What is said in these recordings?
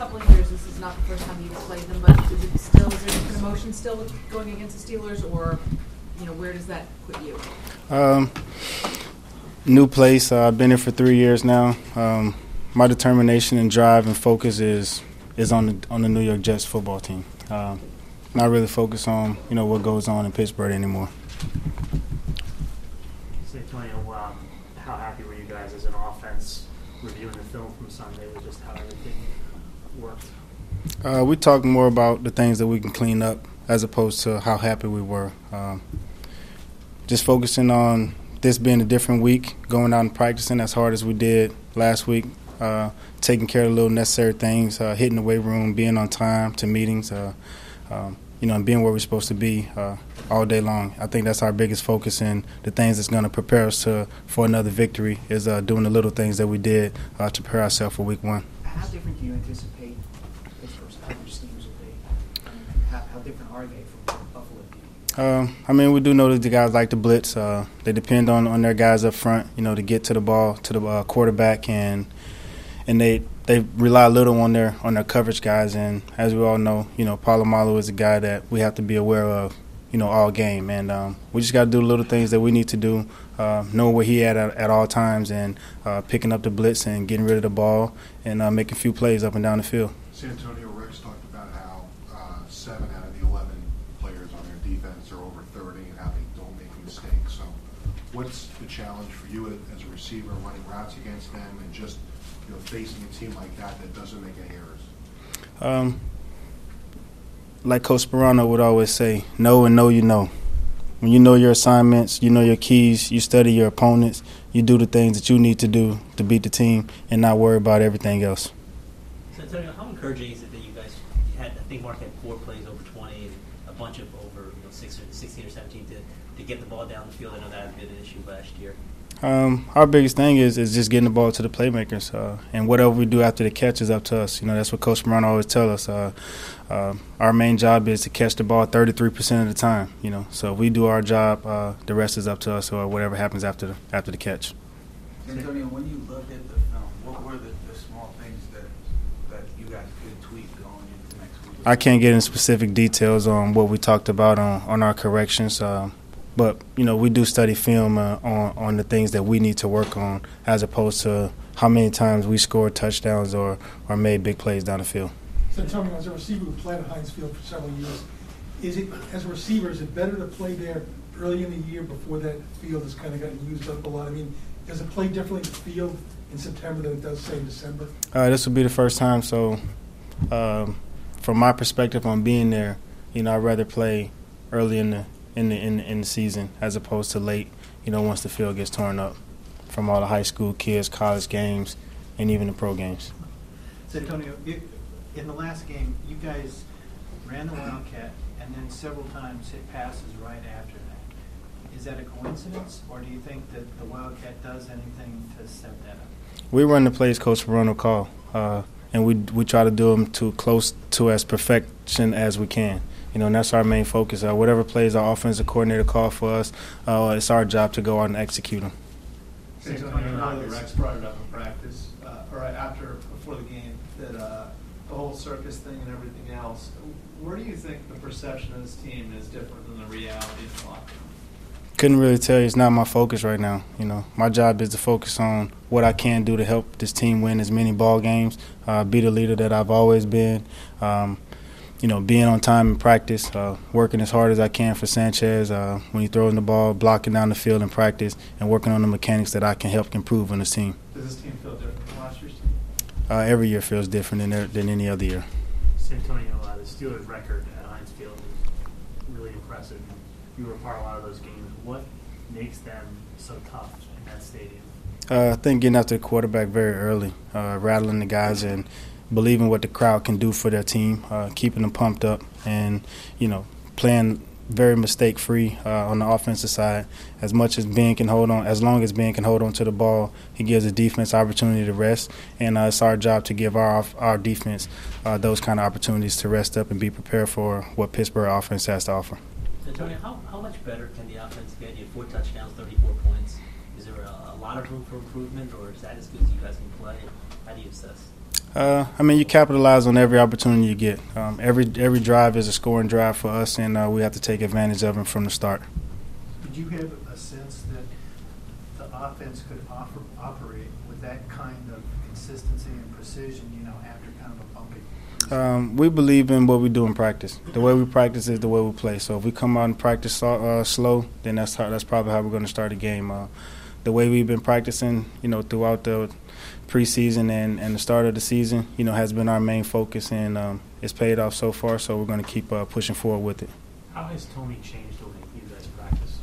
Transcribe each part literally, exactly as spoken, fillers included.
couple of years, this is not the first time you've played them, but is it still, is there different emotion still with going against the Steelers, or, you know, where does that put you? Um, new place. Uh, I've been here for three years now. Um, my determination and drive and focus is is on the on the New York Jets football team. Um, not really focused on, you know, what goes on in Pittsburgh anymore. So, Antonio, um, how happy were you guys as an offense reviewing the film from Sunday with just how everything worked? Uh, we talked more about the things that we can clean up as opposed to how happy we were. Um, just focusing on this being a different week, going out and practicing as hard as we did last week, uh, taking care of the little necessary things, uh, hitting the weight room, being on time to meetings, uh, um, you know, and being where we're supposed to be uh, all day long. I think that's our biggest focus, and the things that's going to prepare us to for another victory is uh, doing the little things that we did uh, to prepare ourselves for week one. How different do you anticipate Pittsburgh's coverage schemes will be? I mean, how, how different are they from Buffalo? Um, I mean, we do know that the guys like to blitz. Uh, they depend on, on their guys up front, you know, to get to the ball, to the uh, quarterback, and and they they rely a little on their on their coverage guys. And as we all know, you know, Polamalu is a guy that we have to be aware of, you know, all game. And um, we just got to do the little things that we need to do, uh, know where he at, at at all times, and uh, picking up the blitz and getting rid of the ball and uh, making a few plays up and down the field. San Antonio Rex talked about how uh, seven out of the eleven players on their defense are over thirty and how they don't make mistakes. So what's the challenge for you as a receiver running routes against them and just, you know, facing a team like that that doesn't make any errors? Um, like Coach Sperano would always say, know and know you know. When you know your assignments, you know your keys, you study your opponents, you do the things that you need to do to beat the team and not worry about everything else. So, Antonio, how encouraging is it that you guys had, I think Mark had four plays over twenty and a bunch of over, you know, six or sixteen or seventeen to, to get the ball down the field? I know that had been an issue last year. Um, our biggest thing is is just getting the ball to the playmakers, uh, and whatever we do after the catch is up to us. You know, that's what Coach Morano always tells us. Uh, uh, our main job is to catch the ball thirty-three percent of the time. You know, so if we do our job, uh, the rest is up to us, or whatever happens after the, after the catch. Antonio, when you look at the film, what were the, the small things that that you guys could tweak going into next week? I can't get into specific details on what we talked about on, on our corrections. Uh, But, you know, we do study film uh, on, on the things that we need to work on as opposed to how many times we scored touchdowns or, or made big plays down the field. So, Antonio, as a receiver who played at Heinz Field for several years, is it, as a receiver, is it better to play there early in the year before that field has kind of gotten used up a lot? I mean, does it play differently in the field in September than it does, say, in December? Uh, this will be the first time, so um, from my perspective on being there, you know, I'd rather play early in the In the, in the in the season as opposed to late, you know, once the field gets torn up from all the high school kids, college games, and even the pro games. So, Antonio, in the last game, you guys ran the Wildcat and then several times hit passes right after that. Is that a coincidence, or do you think that the Wildcat does anything to set that up? We run the plays Coach Morano call, uh, and we we try to do them to close to as perfection as we can. You know, and that's our main focus. Uh, whatever plays our offensive coordinator call for us, uh, it's our job to go out and execute them. San Antonio, Rex brought it up in practice, uh, or after, before the game, that uh, the whole circus thing and everything else. Where do you think the perception of this team is different than the reality in the locker room? Couldn't really tell you. It's not my focus right now. You know, my job is to focus on what I can do to help this team win as many ball games, uh, be the leader that I've always been. Um, You know, being on time in practice, uh, working as hard as I can for Sanchez uh, when he throws the ball, blocking down the field in practice, and working on the mechanics that I can help improve on this team. Does this team feel different from last year's team? Uh, every year feels different than, there, than any other year. San Antonio, uh, the Steelers' record at Heinz Field is really impressive. You were a part of a lot of those games. What makes them so tough in that stadium? Uh, I think getting after the quarterback very early, uh, rattling the guys and believing what the crowd can do for their team, uh, keeping them pumped up, and, you know, playing very mistake-free uh, on the offensive side. As much as Ben can hold on, as long as Ben can hold on to the ball, he gives the defense opportunity to rest, and uh, it's our job to give our our defense uh, those kind of opportunities to rest up and be prepared for what Pittsburgh offense has to offer. Antonio, how, how much better can the offense get? You have four touchdowns, thirty-four points. Is there a, a lot of room for improvement, or is that as good as you guys can play? How do you assess? Uh, I mean, you capitalize on every opportunity you get. Um, every every drive is a scoring drive for us, and uh, we have to take advantage of it from the start. Did you have a sense that the offense could offer, operate with that kind of consistency and precision, you know, after kind of a bumpy? Um, we believe in what we do in practice. The way we practice is the way we play. So if we come out and practice uh, slow, then that's how, that's probably how we're going to start a game. Uh, the way we've been practicing, you know, throughout the preseason and, and the start of the season, you know, has been our main focus, and um, it's paid off so far. So we're going to keep uh, pushing forward with it. How has Tony changed the way you guys practice?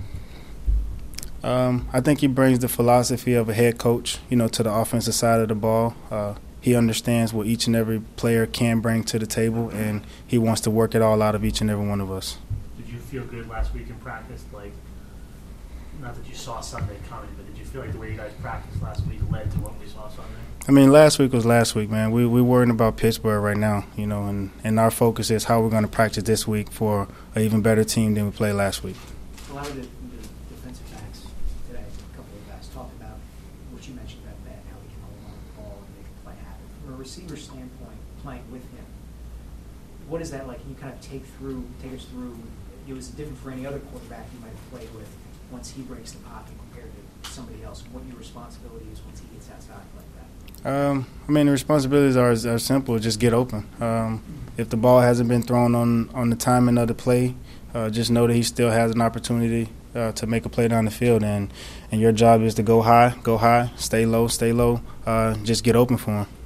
Um, I think he brings the philosophy of a head coach, you know, to the offensive side of the ball. Uh, he understands what each and every player can bring to the table, and he wants to work it all out of each and every one of us. Did you feel good last week in practice? Like, not that you saw Sunday coming, but did you feel like the way you guys practiced last week led to what we saw Sunday? I mean, last week was last week, man. We we worrying about Pittsburgh right now, you know, and, and our focus is how we're going to practice this week for an even better team than we played last week. A lot of the, the defensive backs today, a couple of guys talked about what you mentioned about that, how he can hold on to the ball and make a play happen. From a receiver standpoint, playing with him, what is that like? Can you kind of take through, take us through? It was different for any other quarterback you might have played with once he breaks the pocket compared to somebody else. What your responsibility is once he gets outside like that? Um, I mean, the responsibilities are, are simple. Just get open. Um, if the ball hasn't been thrown on, on the timing of the play, uh, just know that he still has an opportunity uh, to make a play down the field. And, and your job is to go high, go high, stay low, stay low. Uh, just get open for him.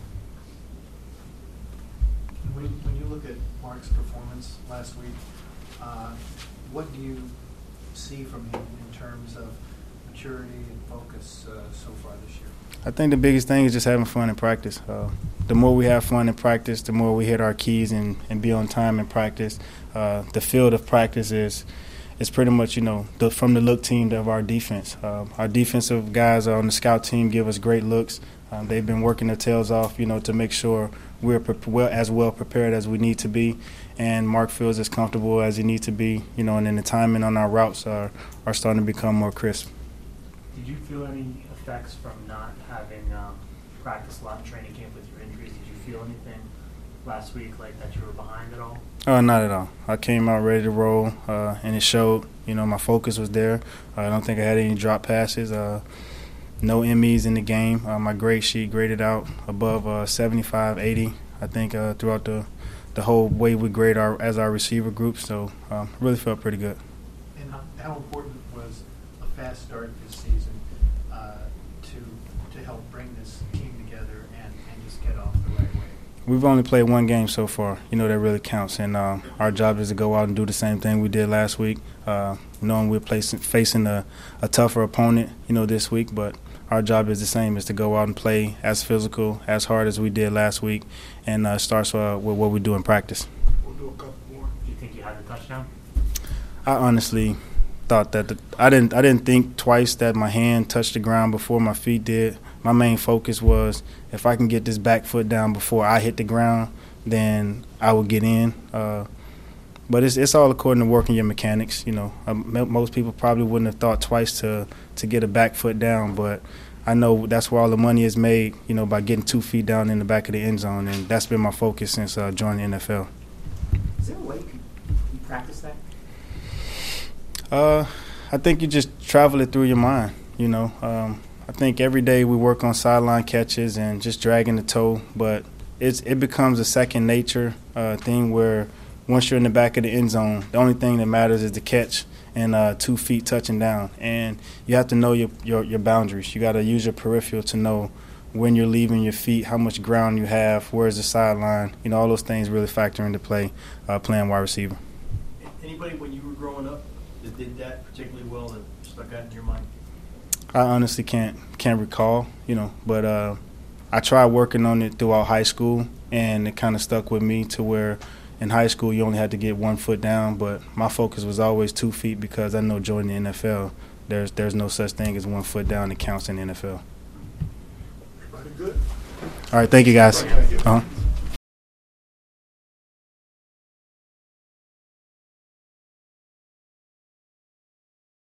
When, when you look at Mark's performance last week, uh, what do you see from him in terms of maturity and focus uh, so far this year? I think the biggest thing is just having fun in practice. Uh, the more we have fun in practice, the more we hit our keys and, and be on time in practice. Uh, the field of practice is is pretty much, you know, the, from the look team of our defense. Uh, our defensive guys on the scout team give us great looks. Um, they've been working their tails off, you know, to make sure we're pre- well, as well prepared as we need to be. And Mark feels as comfortable as he needs to be, you know, and then the timing on our routes are, are starting to become more crisp. Did you feel any effects from not having um, practiced a lot in training camp with your injuries? Did you feel anything last week like that you were behind at all? Uh, not at all. I came out ready to roll, uh, and it showed. You know, my focus was there. I don't think I had any drop passes. Uh, no M Es in the game. Uh, my grade sheet graded out above uh, seventy-five, eighty, I think, uh, throughout the the whole way we grade our as our receiver group. So um, really felt pretty good. And how, how important was a fast start this season uh, to to help bring this team together and, and just get off the right way? We've only played one game so far. You know, that really counts. And uh, our job is to go out and do the same thing we did last week, uh, knowing we're placing, facing a, a tougher opponent, you know, this week. But our job is the same, is to go out and play as physical, as hard as we did last week, and uh, starts uh, with what we do in practice. We'll do a couple more. Do you think you had the touchdown? I honestly thought that the, I didn't. I didn't think twice that my hand touched the ground before my feet did. My main focus was if I can get this back foot down before I hit the ground, then I will get in. Uh, but it's it's all according to working your mechanics. You know, um, most people probably wouldn't have thought twice to to get a back foot down, but I know that's where all the money is made. You know, by getting two feet down in the back of the end zone, and that's been my focus since uh, joining the N F L. Is there a way you can you practice that? Uh, I think you just travel it through your mind. You know, um, I think every day we work on sideline catches and just dragging the toe, but it's it becomes a second nature uh, thing where once you're in the back of the end zone, the only thing that matters is the catch and uh, two feet touching down. And you have to know your your, your boundaries. You got to use your peripheral to know when you're leaving your feet, how much ground you have, where's the sideline. You know, all those things really factor into play uh, playing wide receiver. Anybody when you were growing up that did that particularly well that stuck out in your mind? I honestly can't can't recall, you know, but uh, I tried working on it throughout high school, and it kind of stuck with me to where in high school you only had to get one foot down, but my focus was always two feet because I know joining the N F L, there's there's no such thing as one foot down that counts in the N F L. Everybody good? All right, thank you guys. Thank you. Uh-huh.